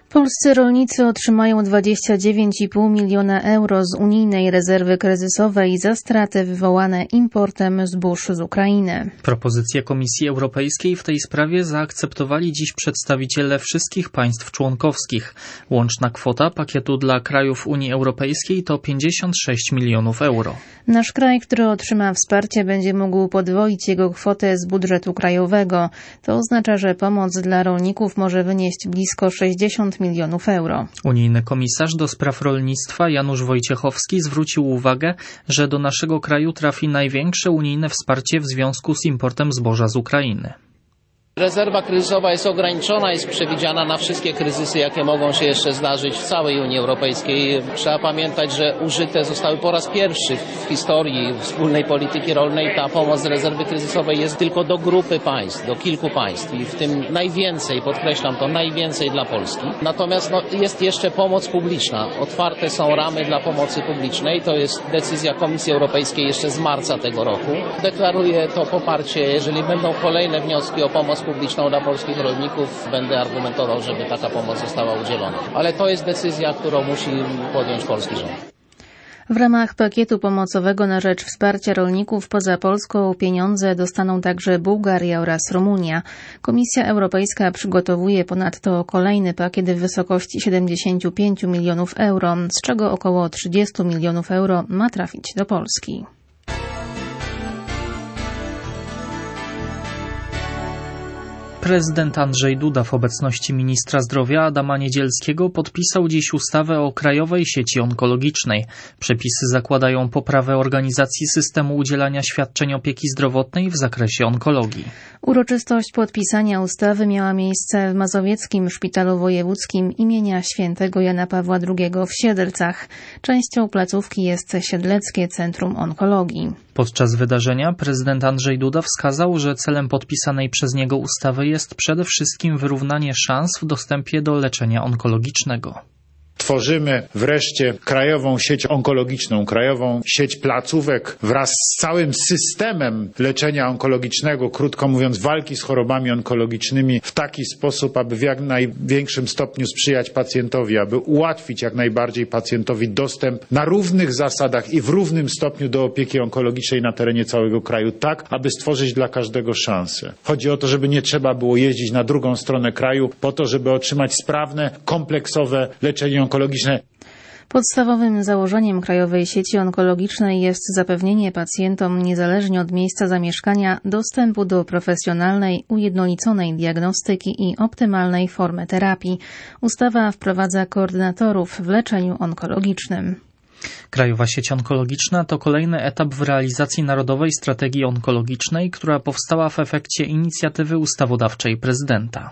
Polscy rolnicy otrzymają 29,5 miliona euro z unijnej rezerwy kryzysowej za straty wywołane importem zbóż z Ukrainy. Propozycję Komisji Europejskiej w tej sprawie zaakceptowali dziś przedstawiciele wszystkich państw członkowskich. Łączna kwota pakietu dla krajów Unii Europejskiej to 56 milionów euro. Nasz kraj, który otrzyma wsparcie, będzie mógł podwoić jego kwotę z budżetu krajowego. To oznacza, że pomoc dla rolników może wynieść blisko 60 milionów euro. Unijny komisarz do spraw rolnictwa Janusz Wojciechowski zwrócił uwagę, że do naszego kraju trafi największe unijne wsparcie w związku z importem zboża z Ukrainy. Rezerwa kryzysowa jest ograniczona, jest przewidziana na wszystkie kryzysy, jakie mogą się jeszcze zdarzyć w całej Unii Europejskiej. Trzeba pamiętać, że użyte zostały po raz pierwszy w historii wspólnej polityki rolnej. Ta pomoc z rezerwy kryzysowej jest tylko do grupy państw, do kilku państw i w tym najwięcej, podkreślam to, najwięcej dla Polski. Natomiast jest jeszcze pomoc publiczna. Otwarte są ramy dla pomocy publicznej. To jest decyzja Komisji Europejskiej jeszcze z marca tego roku. Deklaruję to poparcie, jeżeli będą kolejne wnioski o pomoc publiczną dla polskich rolników, będę argumentował, żeby taka pomoc została udzielona. Ale to jest decyzja, którą musi podjąć polski rząd. W ramach pakietu pomocowego na rzecz wsparcia rolników poza Polską pieniądze dostaną także Bułgaria oraz Rumunia. Komisja Europejska przygotowuje ponadto kolejny pakiet w wysokości 75 milionów euro, z czego około 30 milionów euro ma trafić do Polski. Prezydent Andrzej Duda w obecności ministra zdrowia Adama Niedzielskiego podpisał dziś ustawę o Krajowej Sieci Onkologicznej. Przepisy zakładają poprawę organizacji systemu udzielania świadczeń opieki zdrowotnej w zakresie onkologii. Uroczystość podpisania ustawy miała miejsce w Mazowieckim Szpitalu Wojewódzkim imienia świętego Jana Pawła II w Siedlcach. Częścią placówki jest Siedleckie Centrum Onkologii. Podczas wydarzenia prezydent Andrzej Duda wskazał, że celem podpisanej przez niego ustawy jest przede wszystkim wyrównanie szans w dostępie do leczenia onkologicznego. Tworzymy wreszcie krajową sieć onkologiczną, krajową sieć placówek wraz z całym systemem leczenia onkologicznego, krótko mówiąc walki z chorobami onkologicznymi w taki sposób, aby w jak największym stopniu sprzyjać pacjentowi, aby ułatwić jak najbardziej pacjentowi dostęp na równych zasadach i w równym stopniu do opieki onkologicznej na terenie całego kraju, tak aby stworzyć dla każdego szansę. Chodzi o to, żeby nie trzeba było jeździć na drugą stronę kraju po to, żeby otrzymać sprawne, kompleksowe leczenie onkologiczne. Podstawowym założeniem Krajowej Sieci Onkologicznej jest zapewnienie pacjentom, niezależnie od miejsca zamieszkania, dostępu do profesjonalnej, ujednoliconej diagnostyki i optymalnej formy terapii. Ustawa wprowadza koordynatorów w leczeniu onkologicznym. Krajowa Sieć Onkologiczna to kolejny etap w realizacji Narodowej Strategii Onkologicznej, która powstała w efekcie inicjatywy ustawodawczej prezydenta.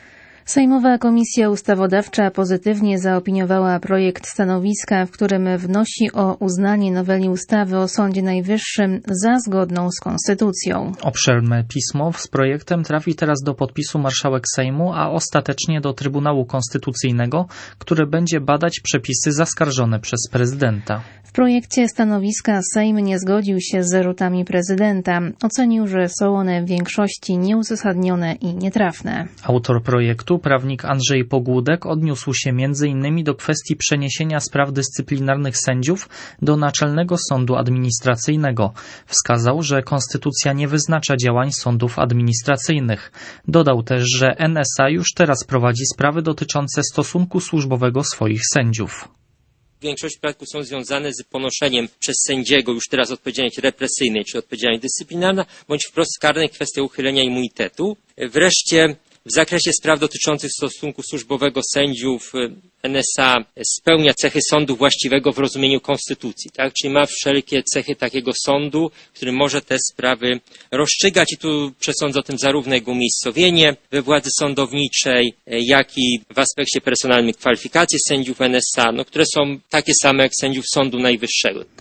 Sejmowa Komisja Ustawodawcza pozytywnie zaopiniowała projekt stanowiska, w którym wnosi o uznanie noweli ustawy o Sądzie Najwyższym za zgodną z Konstytucją. Obszerne pismo z projektem trafi teraz do podpisu marszałek Sejmu, a ostatecznie do Trybunału Konstytucyjnego, który będzie badać przepisy zaskarżone przez prezydenta. W projekcie stanowiska Sejm nie zgodził się z zarzutami prezydenta. Ocenił, że są one w większości nieuzasadnione i nietrafne. Autor projektu, prawnik Andrzej Pogłódek, odniósł się m.in. do kwestii przeniesienia spraw dyscyplinarnych sędziów do Naczelnego Sądu Administracyjnego. Wskazał, że konstytucja nie wyznacza działań sądów administracyjnych. Dodał też, że NSA już teraz prowadzi sprawy dotyczące stosunku służbowego swoich sędziów. Większość przypadków są związane z ponoszeniem przez sędziego już teraz odpowiedzialności represyjnej czy odpowiedzialności dyscyplinarna, bądź wprost karnej kwestia uchylenia immunitetu. Wreszcie w zakresie spraw dotyczących stosunku służbowego sędziów NSA spełnia cechy sądu właściwego w rozumieniu konstytucji, tak? Czyli ma wszelkie cechy takiego sądu, który może te sprawy rozstrzygać i tu przesądza o tym zarówno jego umiejscowienie we władzy sądowniczej, jak i w aspekcie personalnych kwalifikacji sędziów NSA, które są takie same jak sędziów Sądu Najwyższego.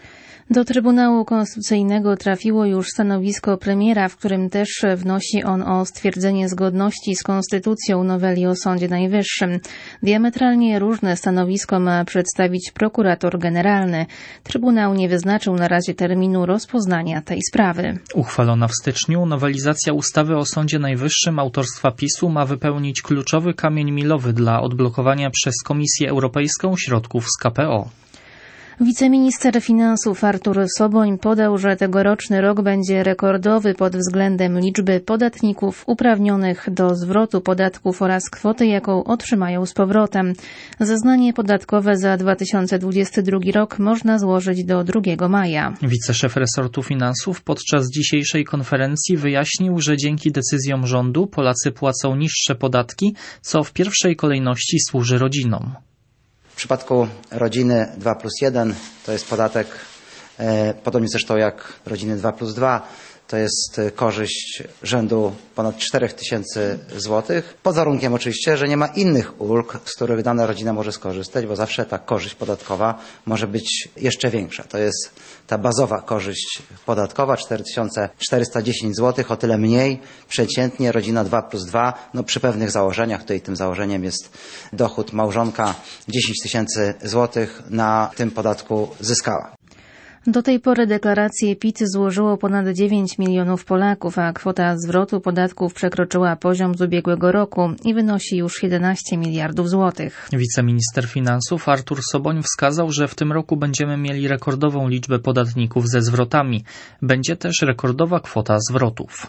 Do Trybunału Konstytucyjnego trafiło już stanowisko premiera, w którym też wnosi on o stwierdzenie zgodności z konstytucją noweli o Sądzie Najwyższym. Diametralnie różne stanowisko ma przedstawić prokurator generalny. Trybunał nie wyznaczył na razie terminu rozpoznania tej sprawy. Uchwalona w styczniu nowelizacja ustawy o Sądzie Najwyższym autorstwa PiS-u ma wypełnić kluczowy kamień milowy dla odblokowania przez Komisję Europejską środków z KPO. Wiceminister finansów Artur Soboń podał, że tegoroczny rok będzie rekordowy pod względem liczby podatników uprawnionych do zwrotu podatków oraz kwoty, jaką otrzymają z powrotem. Zeznanie podatkowe za 2022 rok można złożyć do 2 maja. Wiceszef resortu finansów podczas dzisiejszej konferencji wyjaśnił, że dzięki decyzjom rządu Polacy płacą niższe podatki, co w pierwszej kolejności służy rodzinom. W przypadku rodziny 2+1 to jest podatek, podobnie zresztą jak rodziny 2+2, to jest korzyść rzędu ponad 4000 zł, pod warunkiem oczywiście, że nie ma innych ulg, z których dana rodzina może skorzystać, bo zawsze ta korzyść podatkowa może być jeszcze większa. To jest ta bazowa korzyść podatkowa 4410 zł, o tyle mniej przeciętnie rodzina 2+2, przy pewnych założeniach, tutaj tym założeniem jest dochód małżonka 10 000 zł na tym podatku zyskała. Do tej pory deklarację PIT złożyło ponad 9 milionów Polaków, a kwota zwrotu podatków przekroczyła poziom z ubiegłego roku i wynosi już 11 miliardów złotych. Wiceminister finansów Artur Soboń wskazał, że w tym roku będziemy mieli rekordową liczbę podatników ze zwrotami. Będzie też rekordowa kwota zwrotów.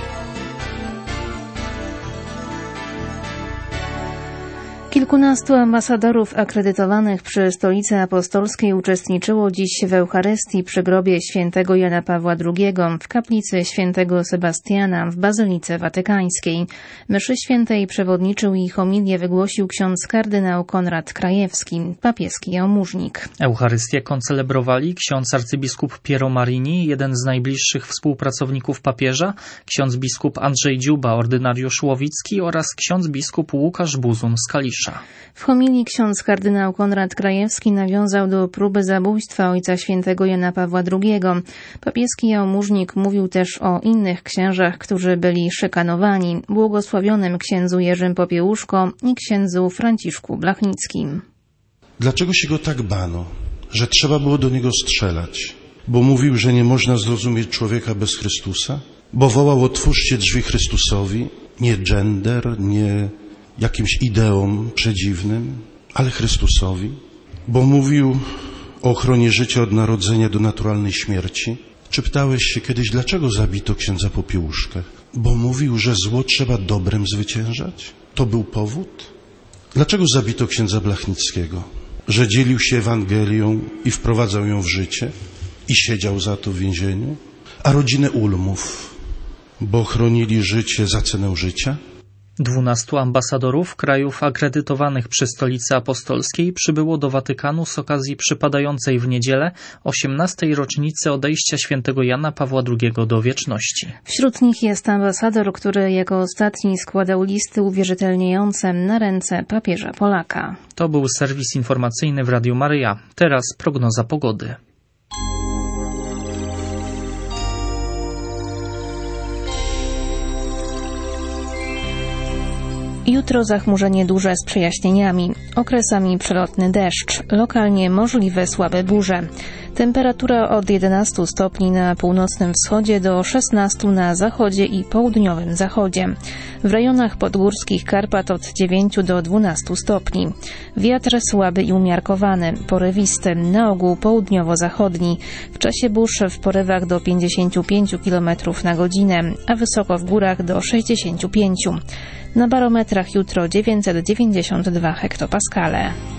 Kilkunastu ambasadorów akredytowanych przy Stolicy Apostolskiej uczestniczyło dziś w Eucharystii przy grobie świętego Jana Pawła II w kaplicy świętego Sebastiana w Bazylice Watykańskiej. Mszy świętej przewodniczył i homilię wygłosił ksiądz kardynał Konrad Krajewski, papieski jałmużnik. Eucharystię koncelebrowali ksiądz arcybiskup Piero Marini, jeden z najbliższych współpracowników papieża, ksiądz biskup Andrzej Dziuba, ordynariusz łowicki oraz ksiądz biskup Łukasz Buzun z Kalisza. W homilii ksiądz kardynał Konrad Krajewski nawiązał do próby zabójstwa ojca świętego Jana Pawła II. Papieski jałmużnik mówił też o innych księżach, którzy byli szykanowani, błogosławionym księdzu Jerzym Popiełuszko i księdzu Franciszku Blachnickim. Dlaczego się go tak bano, że trzeba było do niego strzelać? Bo mówił, że nie można zrozumieć człowieka bez Chrystusa? Bo wołał: otwórzcie drzwi Chrystusowi, nie gender, nie jakimś ideom przedziwnym, ale Chrystusowi, bo mówił o ochronie życia od narodzenia do naturalnej śmierci. Czy pytałeś się kiedyś, dlaczego zabito księdza Popiełuszkę? Bo mówił, że zło trzeba dobrem zwyciężać? To był powód? Dlaczego zabito księdza Blachnickiego? Że dzielił się Ewangelią i wprowadzał ją w życie i siedział za to w więzieniu? A rodzinę Ulmów, bo chronili życie za cenę życia? 12 ambasadorów krajów akredytowanych przy Stolicy Apostolskiej przybyło do Watykanu z okazji przypadającej w niedzielę 18. rocznicy odejścia świętego Jana Pawła II do wieczności. Wśród nich jest ambasador, który jako ostatni składał listy uwierzytelniające na ręce papieża Polaka. To był serwis informacyjny w Radiu Maryja. Teraz prognoza pogody. Jutro zachmurzenie duże z przejaśnieniami, okresami przelotny deszcz, lokalnie możliwe słabe burze. Temperatura od 11 stopni na północnym wschodzie do 16 na zachodzie i południowym zachodzie. W rejonach podgórskich Karpat od 9 do 12 stopni. Wiatr słaby i umiarkowany, porywisty, na ogół południowo-zachodni. W czasie burz w porywach do 55 km na godzinę, a wysoko w górach do 65. Na barometrach jutro 992 hektopaskale.